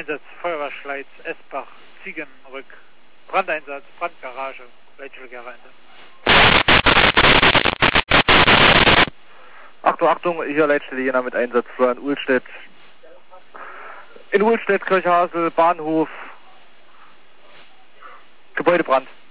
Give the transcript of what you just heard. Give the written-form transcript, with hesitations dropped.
Einsatz Feuerwehrschleiz, Esbach, Ziegenrück, Brandeinsatz, Brandgarage, Leitschulgare Einsatz. Achtung, Achtung, hier Leitstelle Jena mit Einsatz von Uhlstedt. In Uhlstedt, Kirchhasel, Bahnhof, Gebäudebrand.